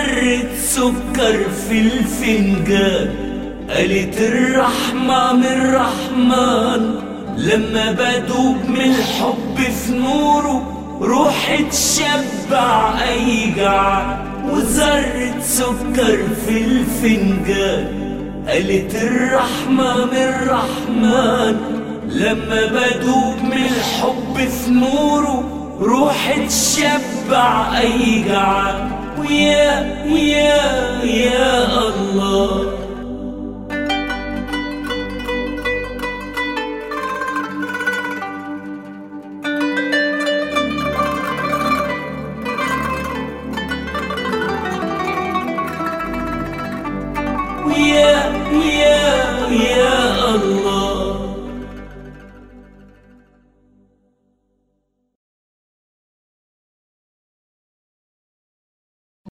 وذرة سكر في الفنجان. قالت الرحمة من الرحمن لما بدوب من الحب في نوره روحي تشبع أي جعان. وذرة سكر في الفنجان قالت الرحمة من الرحمن لما بدوب من الحب في نوره روحي تشبع أي جعان. ويا الله